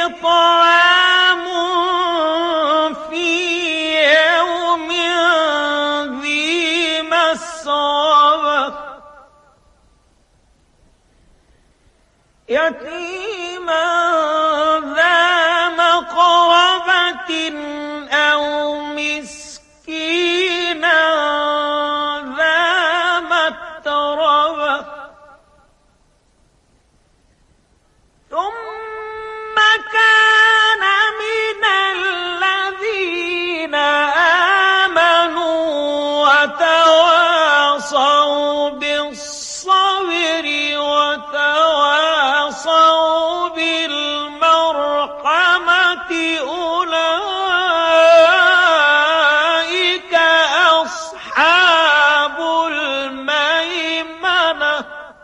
طعام في يوم ذي مسغبة يتيما ذا مقربة أو مسكينا ذا متربة ثم كان من الذين آمنوا وتواصوا بالصبر وتواصوا بالمرحمة أولئك أصحاب الميمنة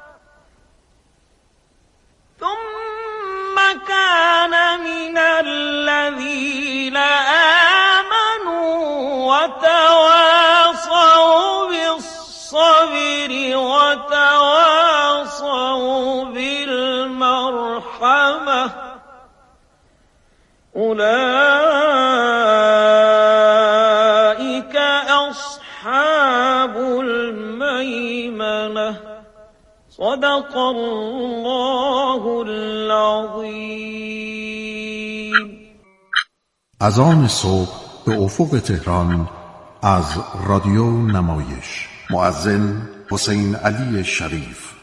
ثم كان من الذين آمنوا وتواصوا بالصبر وتواصوا بالمرحمة أولئك أصحاب الميمنة صدق الله العظيم. اذان صبح به افق تهران از رادیو نمایش. مؤذن حسین علی شریف.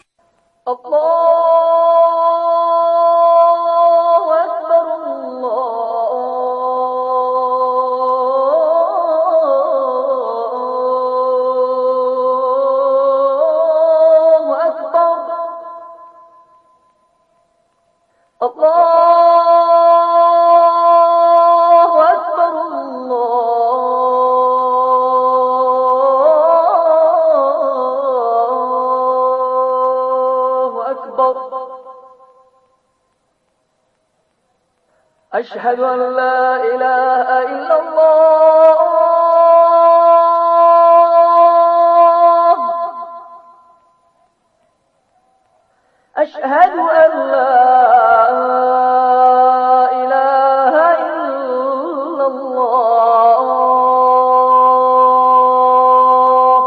أشهد أن لا إله إلا الله أشهد أن لا إله إلا الله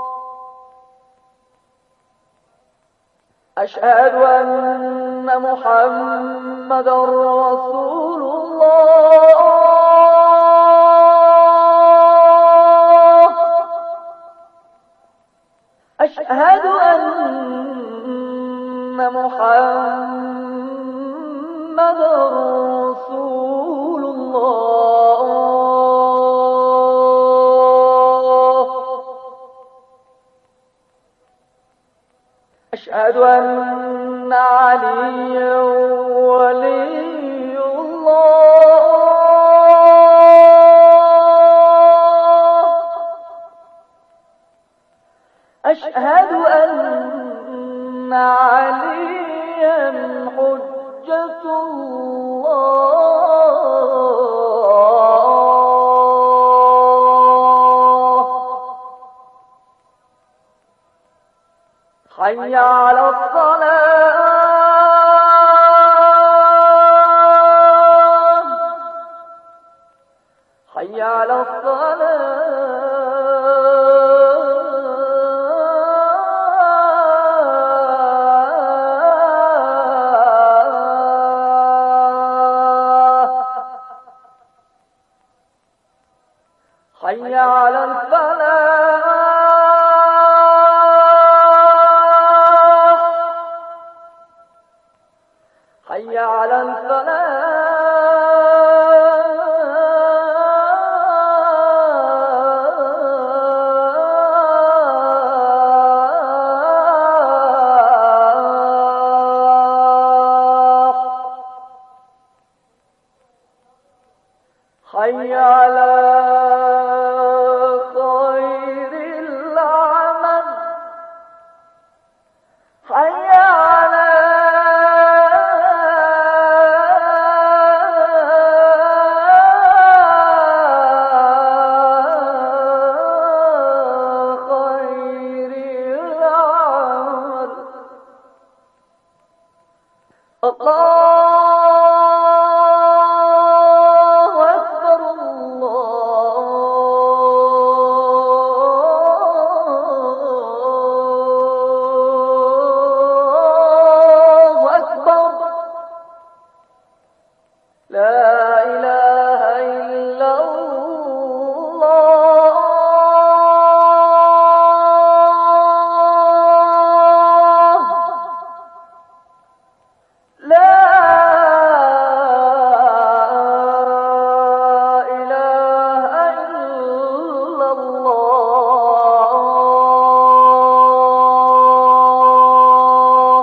أشهد أن محمد رسول الله أشهد أن محمد رسول الله أشهد أن عليا ولي الله أشهد أن عليا حجة الله حي على الصلاة حي على الصلاة حي على الفلاح حي على الفلاح حي على خير العمل حي على خير العمل الله لا إله إلا الله لا إله إلا الله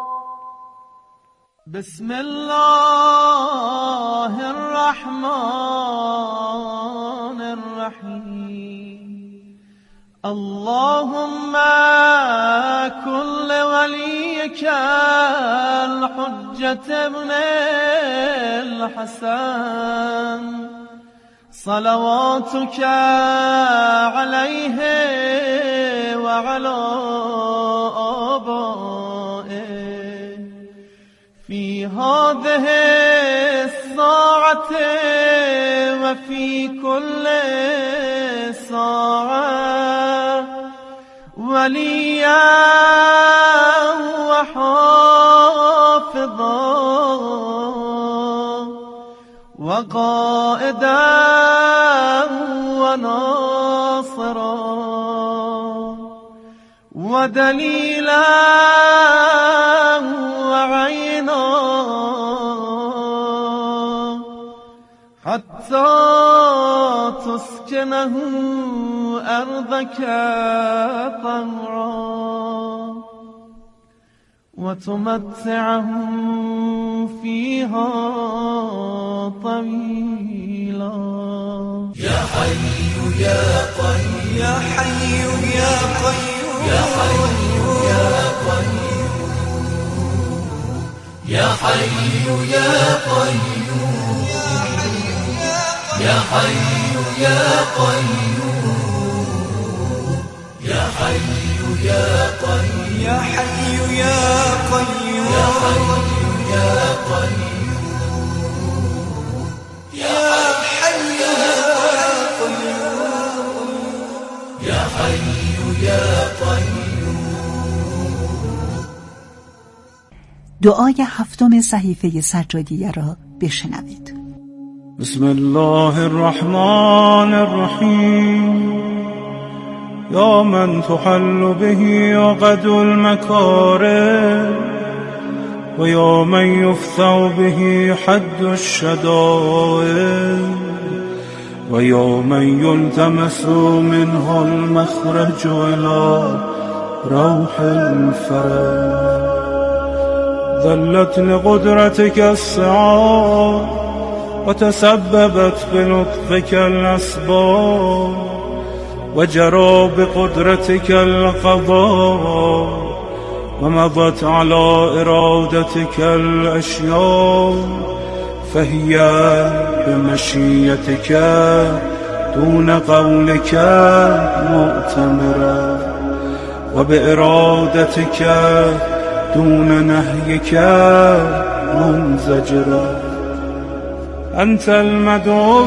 بسم الله الرحمن الرحيم اللهم كن لوليك الحجة ابن الحسن صلواتك عليه وعلى آبائه في هذه الساعة وفي كل ساعة وليا وحافظا وقائدا وناصرا ودليلا وعينا حتى تسكنه أرضك طهرا وتمتعهم فيها طويلا يا حي يا قيوم يا حي يا قيوم يا حي يا قيوم يا حي يا قيوم يا حي يا قيوم يا حي يا قيوم يا حي يا قيوم يا حي يا قيوم يا حي يا قيوم يا حي يا قيوم. دعای هفتم صحیفه سجادیه را بشنوید. بسم الله الرحمن الرحیم یا من تحل به عقد المکارم و یا من یفتح به حد الشدائد و یا من یلتمس منه المخرج الى روح الفرج ذلت لقدرتك السعاد وتسببت بلطفك الأسباب وجرى بقدرتك القضاء ومضت على إرادتك الأشياء فهي بمشيتك دون قولك مؤتمرة وبإرادتك دون نهيك منزجرة أنت المدعو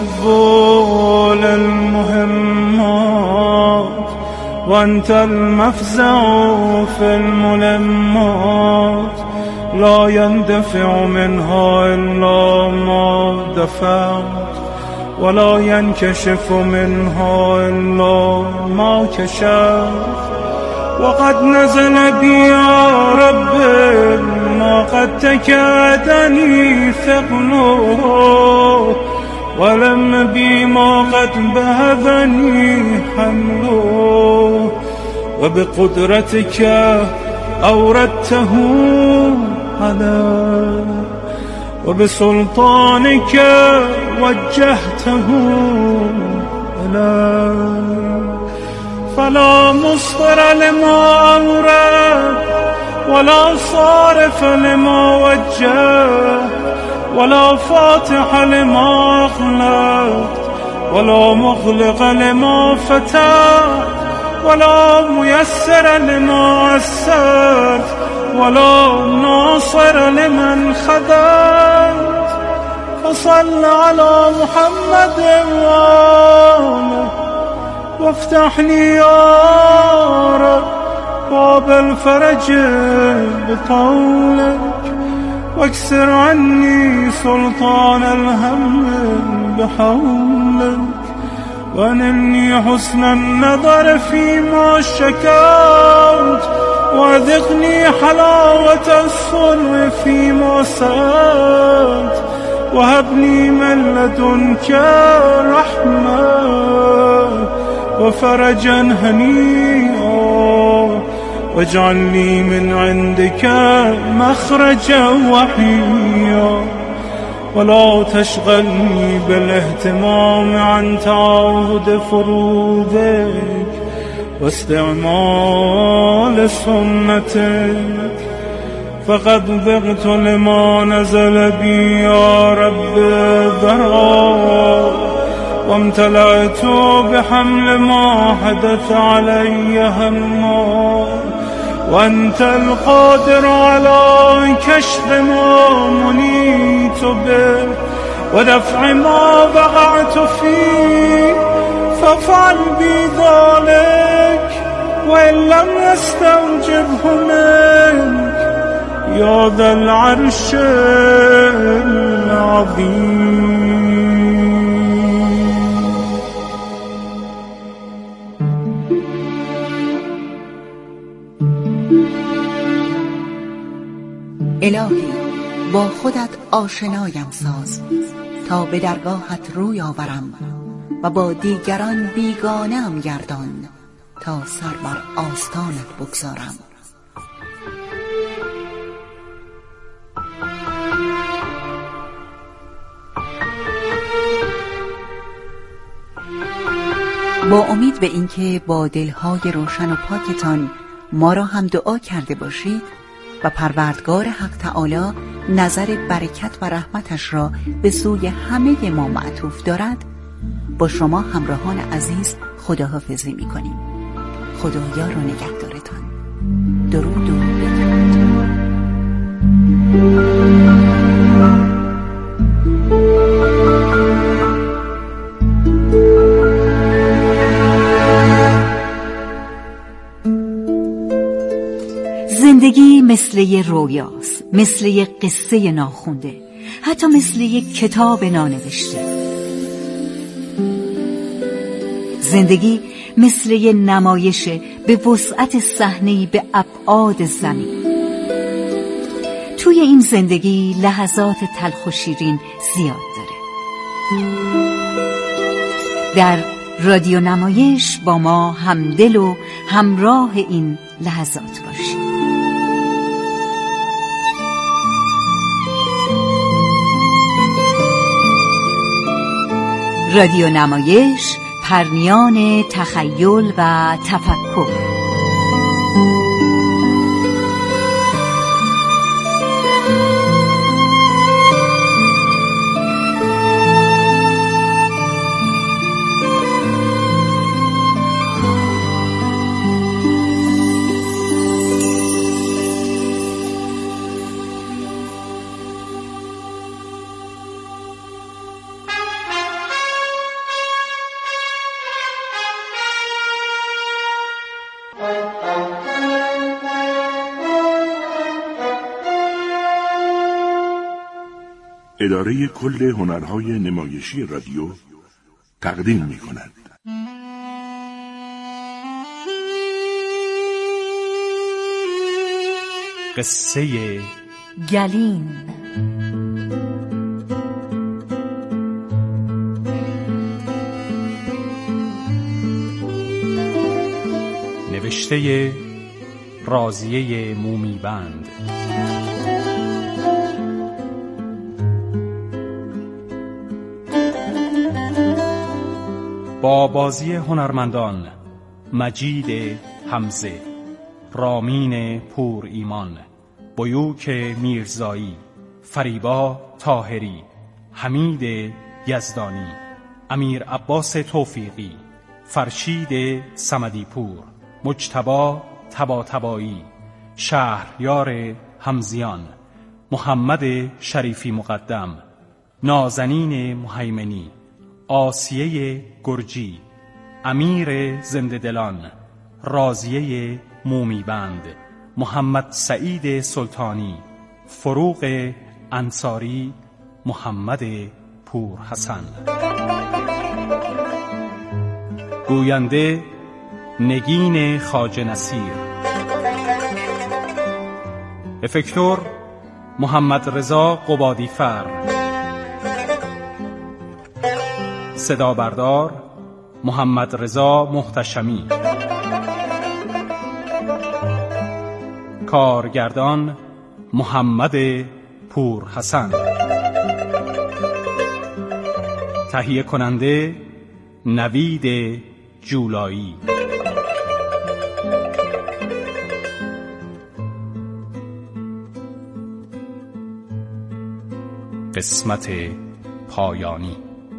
للمهمات وأنت المفزع في الملمات لا يندفع منها إلا ما دفعت ولا ينكشف منها إلا ما كشفت وقد نزل بي يا رب ما قد تكادني ثقله ولم بي ما قد بهذني حمله وبقدرتك أوردته علي وبسلطانك وجهته إلي فلا مصدر لما أورد ولا صارف لما وجه ولا فاتح لما أغلقت ولا مغلق لما فتحت ولا ميسر لما عسرت ولا ناصر لمن خذلت فصل على محمد وآله وافتح لي يا رب باب الفرج بقولك واكسر عني سلطان الهم بحولك وانني حسن النظر فيما شكوت وذقني حلاوة الصلح فيما سألت وهبني من لدنك رحمة وفرجا هنيئا واجعل لي من عندك مخرجا وحيا ولا تشغلني بالاهتمام عن تعاهد فروضك واستعمال سنتك فقد ذقت لما نزل بي يا رب ذرا وامتلأت بحمل ما حدث علي هما وأنت القادر على كشف ما منيت به ودفع ما وقعت فيه فافعل بي ذلك وإن لم يستوجبه منك يا ذا العرش العظيم. الهی با خودت آشنایم ساز تا به درگاهت روی آورم و با دیگران بیگانه‌ام گردان تا سر بر آستانت بگذارم. با امید به اینکه با دلهای روشن و پاکتان ما را هم دعا کرده باشید و پروردگار حق تعالی نظر برکت و رحمتش را به سوی همه ما معطوف دارد، با شما همراهان عزیز خداحافظی می‌کنیم. خدا یار و نگهدارتان. درود و بدرود. زندگی مثل یه رویاست، مثل یه قصه ناخونده، حتی مثل یه کتاب نانوشته. زندگی مثل یه نمایشه به وسعت صحنه‌ای به ابعاد زمین. توی این زندگی لحظات تلخ و شیرین زیاد داره. در رادیو نمایش با ما همدل و همراه این لحظات باشید. رادیو نمایش، پرنیان تخیل و تفکر. اداره کل هنرهای نمایشی رادیو تقدیم می‌کند. قصه گلین. نوشته راضیه مومیبند. با بازی هنرمندان مجید حمزه، رامین پور ایمان، بیوک میرزایی، فریبا طاهری، حمید یزدانی، امیر عباس توفیقی، فرشید صمدی پور، مجتبی طباطبایی، شهریار حمزیان، محمد شریفی مقدم، نازنین مهیمنی، آسیه گرجی، امیر زنده‌دلان، راضیه مومیبند، محمد سعید سلطانی، فروغ انصاری محمد پور حسن. گوینده نگین خواجه نصیر. افکتور محمد رضا قبادی فر. صدا بردار محمد رضا محتشمی. کارگردان محمد پور حسن. تهیه کننده نوید جولایی. قسمت پایانی.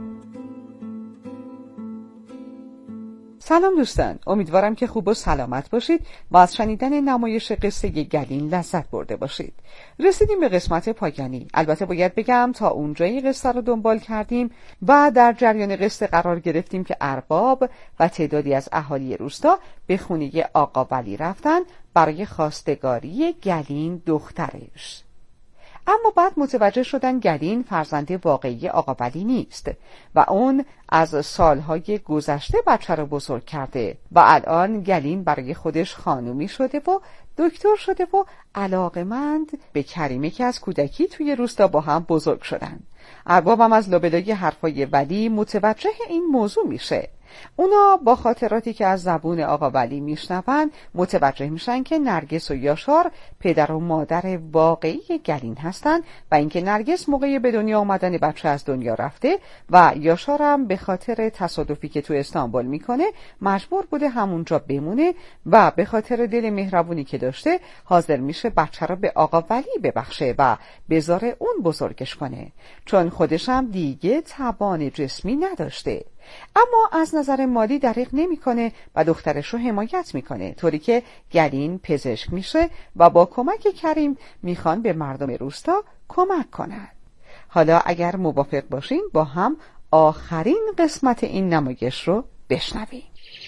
سلام دوستان، امیدوارم که خوب و سلامت باشید و از شنیدن نمایش قصه گلین لذت برده باشید. رسیدیم به قسمت پایانی. البته باید بگم تا اونجایی قصه رو دنبال کردیم و در جریان قصه قرار گرفتیم که ارباب و تعدادی از اهالی روستا به خونه آقا ولی رفتن برای خواستگاری گلین دخترش. اما بعد متوجه شدن گلین فرزند واقعی آقا ولی نیست و اون از سالهای گذشته بچه رو بزرگ کرده و الان گلین برای خودش خانومی شده و دکتر شده و علاقمند به کریمه که از کودکی توی روستا با هم بزرگ شدن. اربابم از لابلای حرفای ولی متوجه این موضوع میشه. اونا با خاطراتی که از زبون آقا ولی میشنون متوجه میشن که نرگس و یاشار پدر و مادر واقعی گلین هستن و اینکه نرگس موقع به دنیا آمدن بچه از دنیا رفته و یاشارم به خاطر تصادفی که تو استانبول میکنه مجبور بوده همونجا بمونه و به خاطر دل مهربونی که داشته حاضر میشه بچه رو به آقا ولی ببخشه و بذاره اون بزرگش کنه، چون خودشم دیگه توان جسمی نداشته. اما از نظر مالی دریغ نمیکنه و دخترش رو حمایت میکنه، طوری که گلین پزشک میشه و با کمک کریم میخوان به مردم روستا کمک کنن. حالا اگر موافق باشین با هم آخرین قسمت این نمایش رو بشنویم.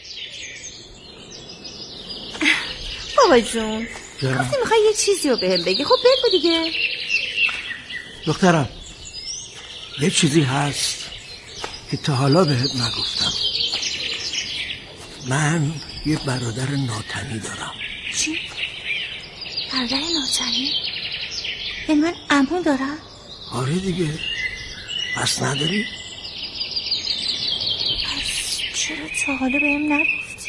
بابا جون گفتی میخوای یه چیزی رو بهم بگی، خب بگو دیگه. دخترم یه چیزی هست که تا حالا بهت نگفتم. من یه برادر ناتنی دارم. چی؟ برادر ناتنی؟ یعنی من عمو دارم؟ آره دیگه. پس نداری؟ پس چرا تا حالا بهم نگفتی؟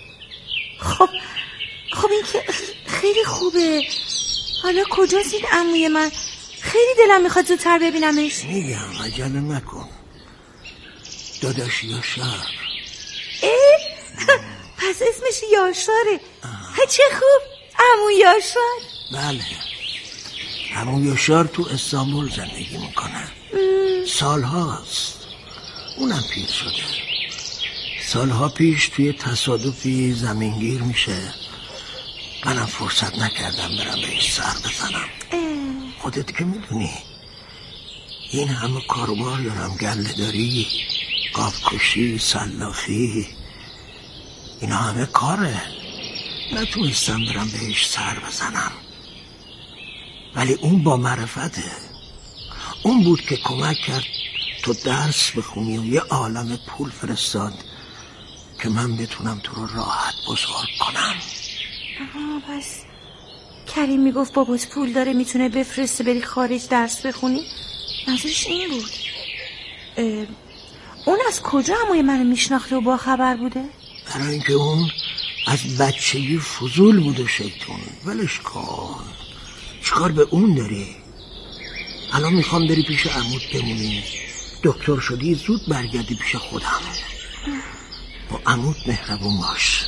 خب این که خیلی خوبه. حالا کجاست این عموی من؟ خیلی دلم میخواد زودتر ببینمش. میگم عجله نکن. داداش یاشار. پس اسمش یاشاره. چه خوب، عمو یاشار. بله، عمو یاشار تو استانبول زندگی میکنه. سال هاست. اونم پیر شده. سالها پیش توی تصادفی زمینگیر میشه. منم فرصت نکردم برم بهش سر بزنم. خودت که میدونی این همه کاروبار دارم، گله داری، قابکشی، سلاخی، اینا همه کاره. نتونستم برم بهش سر بزنم، ولی اون با معرفته. اون بود که کمک کرد تو درس بخونی و یه عالم پول فرستاد که من بتونم تو رو راحت بزرگ کنم. پس کریم میگفت بابات پول داره میتونه بفرسته بری خارج درس بخونی؟ منظورش این بود. اون از کجا عموی منو میشناخته و با خبر بوده؟ برای اینکه اون از بچگی فضول بود و شیطون. ولش کن، چیکار به اون داری؟ الان میخوام بری پیش عموت بمونی، دکتر شدی زود برگردی پیش خودم. با عموت مهربون باش.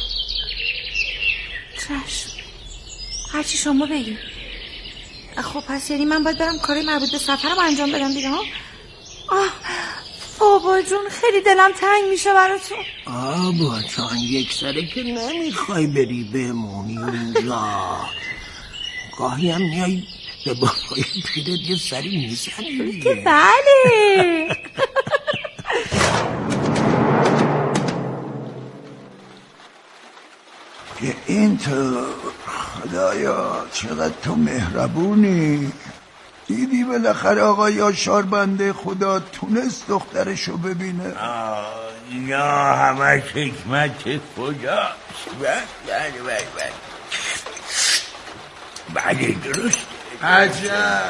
چشم، هرچی شما بگی. خب پس یعنی من باید برم کاری مربوط به سفرم انجام بدم دیگه ها؟ بابا جون خیلی دلم تنگ میشه براتون. بابا جان یک سره که نمیخوای بری بمونی اونجا. گاهی هم میای به بابای پیرت یه سری میزنی که بله. که این تو خدایا چقدر تو مهربونی. دیدی بالاخره آقا یاشار بنده خدا تونست دخترشو ببینه؟ اینا همه حکمت کجاست؟ بله درست. عجب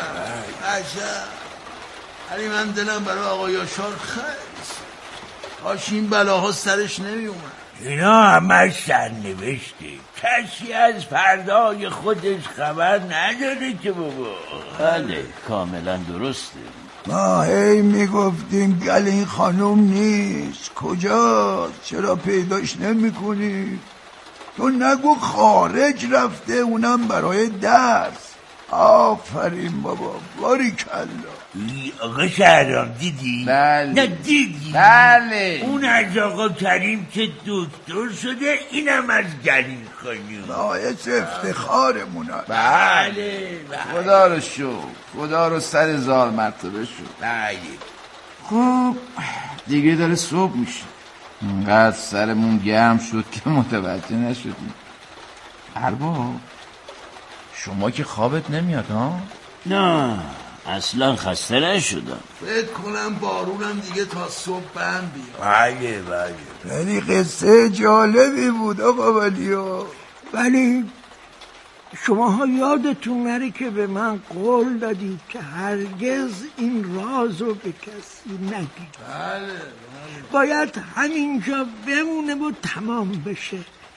ولی من دلم برای آقا یاشار خیست، کاش این بلاها سرش نمی اومد. اینا همه سرنوشته، کسی از فردای خودش خبر نداره که بابا. بله کاملا درسته. ما هی میگفتیم گلین خانم نیست، کجاست؟ چرا پیداش نمی کنی؟ تو نگو خارج رفته، اونم برای درس. آفرین بابا، باریکلا. آقا شهرام دیدی؟ بله. نه دیدی؟ بله. اون از آقا کریم که دکتر شده، اینم از گلین خانم. باعث افتخارمونه. بله. خدا رو شکر، خدا رو سر 1000 مرتبه شد. بله. خب دیگه داره صبح میشه، اونقدر سرمون گرم شد که متوجه نشدیم. ارباب شما که خوابت نمیاد ها؟ نه اصلا خسته نشدم. فکر کنم بارونم دیگه تا صبح بند بیاد. بله. ولی قصه جالبی بود آقا ولیا. ولی شماها یادتون نره که به من قول دادید که هرگز این رازو به کسی نگید. بله. باید همینجا بمونه و تمام بشه،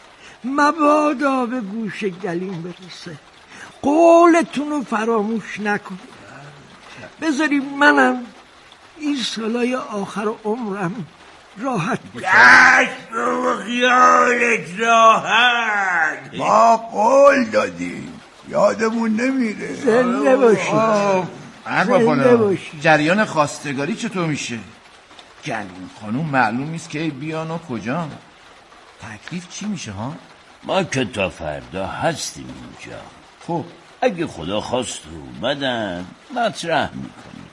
مبادا به گوش گلیم برسه. قولتون رو فراموش نکنید. بذارید منم این سالای آخر عمرم راحت باشم. و خیالت راحت. ما قول دادیم، یادمون نمیره. زنده باشید. زنده باشید. جریان خواستگاری چطور میشه؟ گلین خانوم معلوم نیست که بیان و کجا. تکلیف چی میشه ها؟ ما که تا فردا هستیم اینجا. خب اگه خدا خواست اومدن مطرح میکنیم،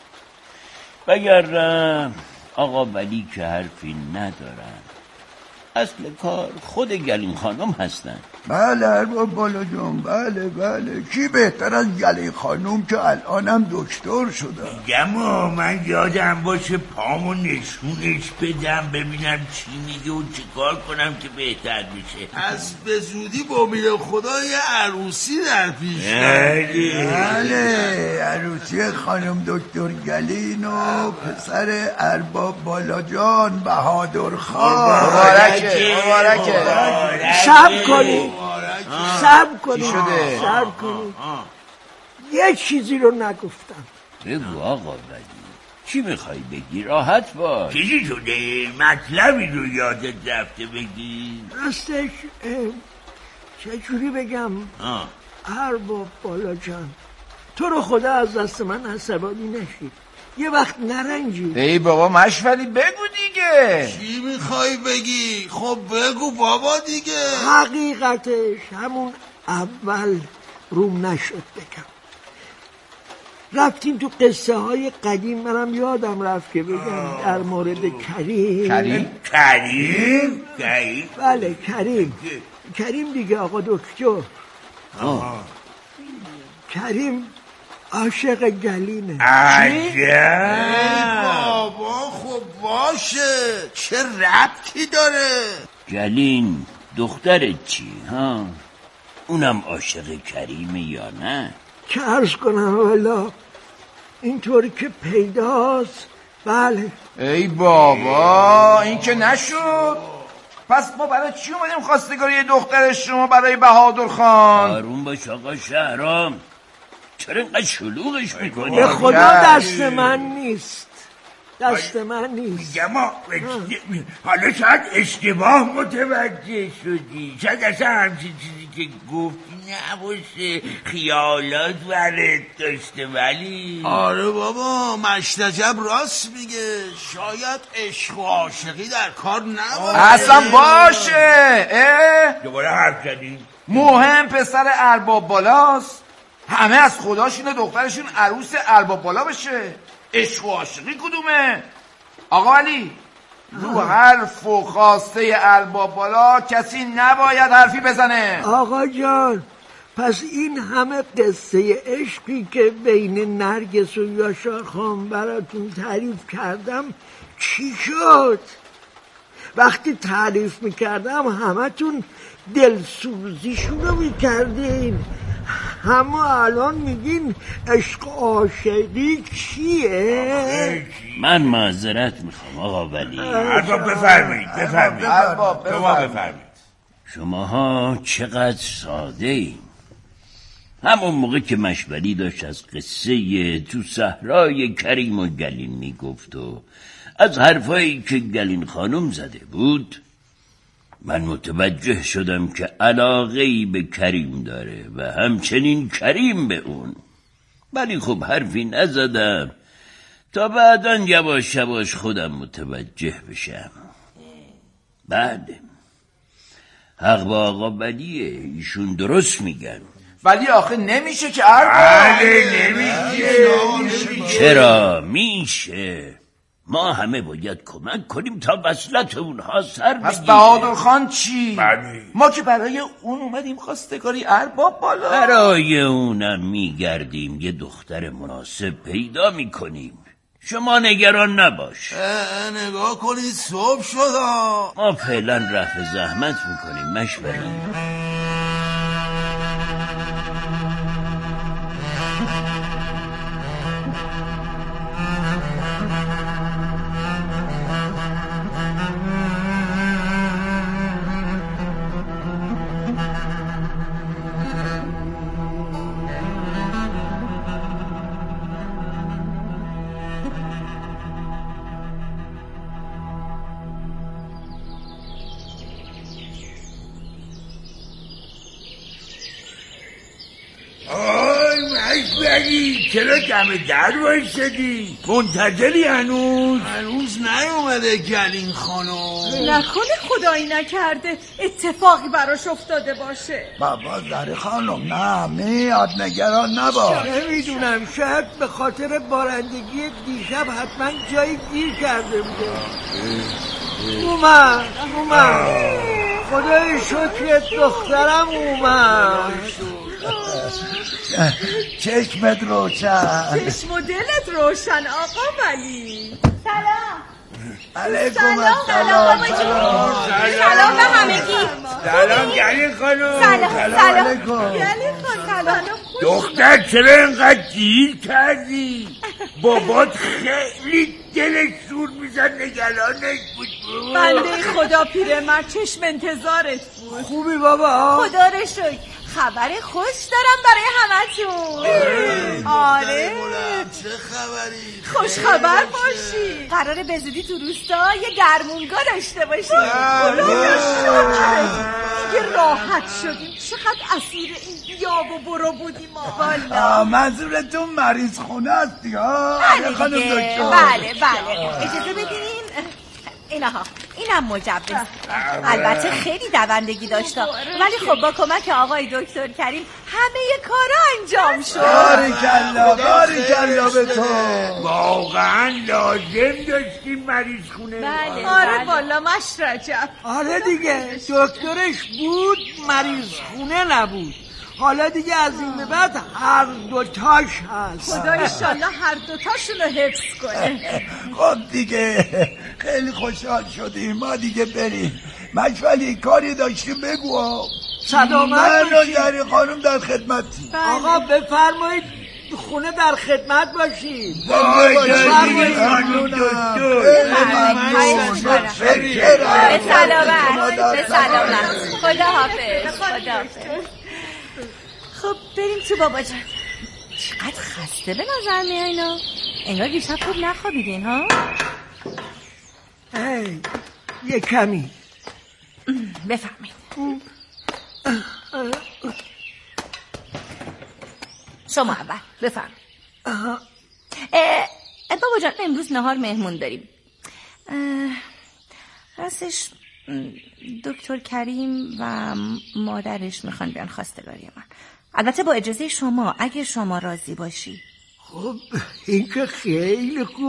وگرنه آقا ولی که حرفی ندارن. اصل کار خود گلین خانم هستن. بله ارباب بالا جان، بله. کی بهتر از گلین خانم که الانم دکتر شده. میگم من یادم باشه پامو نشونش بدم ببینم چی میگه و چی کار کنم که بهتر بشه. از به زودی با امید خدا یه عروسی در پیش. بله عروسی خانم دکتر گلین و پسر ارباب بالا جان بهادر خان. مبارکه. صبر کنید. یه چیزی رو نگفتم. بگو آقا ولی چی میخوای بگی؟ راحت باش. چیزی شده؟ مطلبی رو یادت رفته بگی؟ راستش چجوری بگم؟ ارباب بالا جان، تو رو خدا از دست من عصبانی نشید، یه وقت نرنجید. ای بابا مشوری بگو دیگه. چی میخوای بگی؟ خب بگو بابا دیگه. حقیقتش همون اول روم نشد بگم. رفتیم تو قصه های قدیم، منم یادم رفت که بگم در مورد کریم. بله کریم دیگه آقا دکتر. کریم عاشق گلینه. ای بابا خب باشه، چه ربطی داره؟ گلین دخترت چی ها؟ اونم عاشق کریمه یا نه؟ که عرض کنم والا اینطوری که پیداست بله. ای بابا این که نشد. پس ما برای چی اومدیم خواستگاری دختر شما برای بهادر خان؟ آروم باش آقا شهرام، چرا اینقدر شلوغش میکنی؟ به خدا دست من نیست. میگم حالا شاید اشتباه متوجه شدی، شاید اصلا همچین چیزی که گفتی نباشه، خیالات ورد داشته. ولی آره بابا مشتجب راست میگه، شاید عشق و عاشقی در کار نباشه. اصلا باشه. دوباره حرف زدی. مهم پسر ارباب بالاست، همه از خداشون دخترشون عروس ارباب بالا بشه. عشق و عاشقی کدومه؟ آقا علی رو حرف و خواسته ارباب بالا کسی نباید حرفی بزنه. آقا جان پس این همه قصه عشقی که بین نرگس و یاشار خان براتون تعریف کردم چی شد؟ وقتی تعریف میکردم همتون دلسوزیشونو میکردین، اما الان میگین عشق عاشقی چیه؟ من معذرت میخوام آقا ولی. ارباب بفرمایید. شماها چقدر ساده این. همون موقع که مشوری داشت از قصه تو صحرای کریم و گلین میگفت و از حرفایی که گلین خانم زده بود، من متوجه شدم که علاقه‌ای به کریم داره و همچنین کریم به اون. ولی خب حرفی نزدم تا بعداً یواش یواش خودم متوجه بشم. بعد حق با آقا ولیه، ایشون درست میگن. ولی آخه نمیشه که ارباب. نمیشه. چرا میشه؟ ما همه باید کمک کنیم تا وصلت اونها سر بگیره. پس بهادر خان چی؟ ما که برای اون اومدیم خواستگاری ارباب بالا. برای اونم میگردیم، یه دختر مناسب پیدا میکنیم. شما نگران نباش. نگاه کنید صبح شد. ما فعلا رفع زحمت میکنیم مشوری. چرا دم در وایسادی؟ منتظری هنوز نیومده گلین خانم؟ نکنه خدایی نکرده اتفاقی براش افتاده باشه. بابا زهره خانم نه میاد، نگران نباش. نمیدونم، شاید به خاطر بارندگی دیشب حتما جایی گیر کرده بوده. اومد خدای شکرت دخترم اومد. چشمت روشن. چشم و دلت روشن آقا ولی. سلام. علیکم سلام بابا جون. سلام به همگی. سلام گلین خانم. سلام گلین خانم. دختر چرا اینقدر گیر کردی؟ بابات خیلی دلش سور میزن، نگرانش بود. بنده خدا پیرمرد چشم انتظارت بود. خوبی بابا؟ خدا رو شکر. خبر خوش دارم برای همتون. آره چه خبری؟ خوش خبر باشی. قراره به زودی تو روستا یه درمونگاه داشته باشیم. خدا رو شکر دیگه راحت شدیم. چقدر اسیر این یاب و برو بودیم والا. منظورتون مریض خونه هستی ها؟ بله خانم دکتر. بله اجازه بدین اینم مجوز. البته خیلی دوندگی داشته ولی خب با کمک آقای دکتر کریم همه کارا انجام شد. باریکلا به تو. واقعا لازم داشتیم مریض خونه. بله آره والا مشرجب. آره دیگه دکترش بود مریض خونه نبود. حالا دیگه از این به بعد هر دوتاش هست. خدا انشالله هر دوتاشونو حفظ کنه. خب دیگه خیلی خوشحال شدیم، ما دیگه بریم. مشولی کاری داشتیم بگو. سلامت باشید. من خانم در خدمتی. آقا بفرمایید خونه در خدمت باشید. بفرمایید خانم دکتر. به سلامت. خدا حافظ. خب بریم تو بابا جان. چقدر خسته به نظر میاینا. انگار دیشب خوب نخوابیدین ها. یه کمی. بفرمایید. شما اول بفرمایید. بابا جان امروز نهار مهمون داریم. راستش دکتر کریم و مادرش میخوان بیان خواستگاری من. البته با اجازه شما اگه شما راضی باشی. خب این که خیلی خوب.